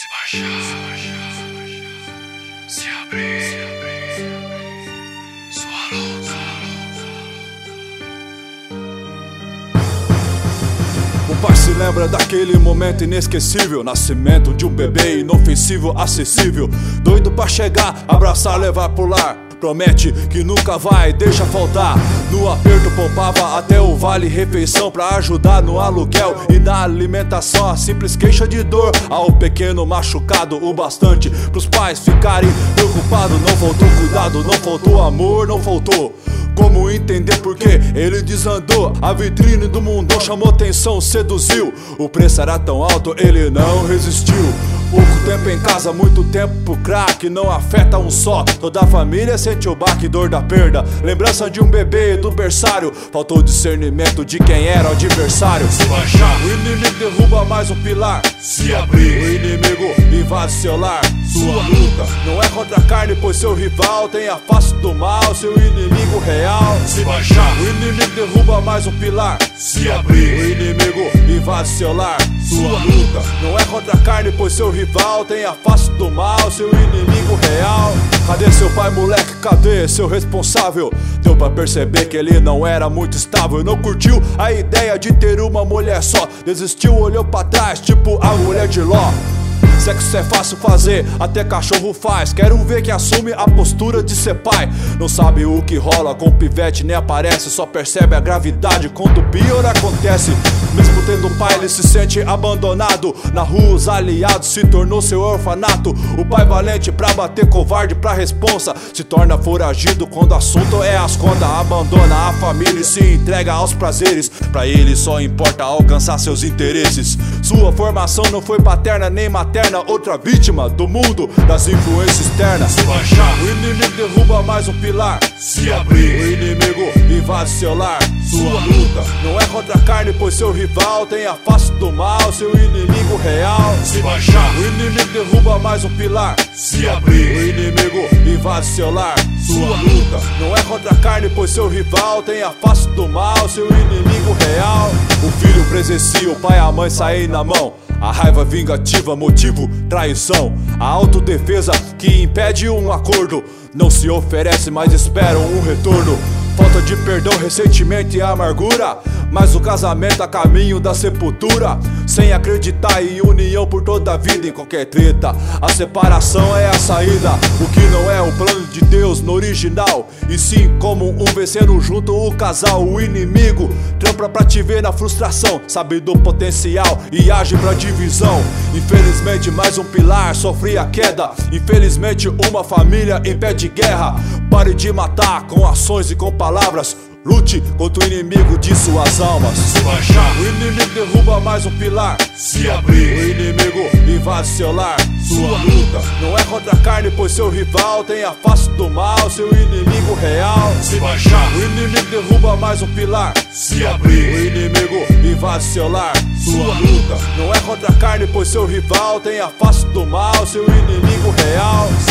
baixar, se abrir, sua luta. O pai se lembra daquele momento inesquecível, nascimento de um bebê inofensivo, acessível, doido pra chegar, abraçar, levar pro lar. Promete que nunca vai, deixa faltar. No aperto poupava até o vale refeição pra ajudar no aluguel e na alimentação. A simples queixa de dor ao pequeno machucado o bastante pros pais ficarem preocupados. Não faltou cuidado, não faltou amor, não faltou como entender porque ele desandou. A vitrine do mundo chamou atenção, seduziu. O preço era tão alto, ele não resistiu. Pouco tempo em casa, muito tempo pro crack. Não afeta um só, toda a família sente o baque, dor da perda. Lembrança de um bebê do berçário. Faltou discernimento de quem era o adversário. Se baixar, o inimigo derruba mais um pilar. Se abrir, o inimigo invade seu lar. Sua luta não é contra a carne, pois seu rival tem a face do mal, seu inimigo real. Se baixar, o inimigo derruba mais um pilar. Se O abrir, inimigo invade seu lar. Sua luta não é contra a carne, pois seu rival tem a face do mal, seu inimigo real. Cadê seu pai, moleque? Cadê seu responsável? Deu pra perceber que ele não era muito estável. Não curtiu a ideia de ter uma mulher só. Desistiu, olhou pra trás, tipo a mulher de Ló. Sexo é fácil fazer, até cachorro faz. Quero ver que assume a postura de ser pai. Não sabe o que rola com o pivete, nem aparece. Só percebe a gravidade quando o pior acontece. Mesmo tendo pai, ele se sente abandonado. Na rua os aliados se tornou seu orfanato. O pai valente pra bater, covarde pra responsa. Se torna foragido quando o assunto é as contas. Abandona a família e se entrega aos prazeres. Pra ele só importa alcançar seus interesses. Sua formação não foi paterna nem materna. Outra vítima do mundo das influências externas. Se baixar, O inimigo derruba mais um pilar. se O abrir, inimigo invade seu lar. Sua luta não é contra a carne, pois seu rival tem a face do mal, seu inimigo real. se baixar, O inimigo derruba mais um pilar. se O abrir, inimigo invade seu lar. Sua luta não é contra a carne, pois seu rival tem a face do mal, seu inimigo real. O filho presencia o pai e a mãe saem na mão. A raiva vingativa, motivo, traição. A autodefesa que impede um acordo. Não se oferece, mas esperam um retorno. Falta de perdão, ressentimento e amargura. Mas o casamento a caminho da sepultura. Sem acreditar em união por toda a vida. Em qualquer treta, a separação é a saída. O que não é o plano de Deus no original, e sim como um vencendo junto o casal. O inimigo trampa pra te ver na frustração. Sabe do potencial e age pra divisão. Infelizmente mais um pilar sofre a queda. Infelizmente uma família em pé de guerra. Pare de matar com ações e com palavras. Lute contra o inimigo de suas almas. se baixar, O inimigo derruba mais um pilar. se O abrir, inimigo invade seu lar. Sua luta não é contra a carne, pois seu rival tem a face do mal, seu inimigo real. se baixar, O inimigo derruba mais um pilar. se O abrir, inimigo invade seu lar. Sua luta não é contra a carne, pois seu rival tem a face do mal, seu inimigo real.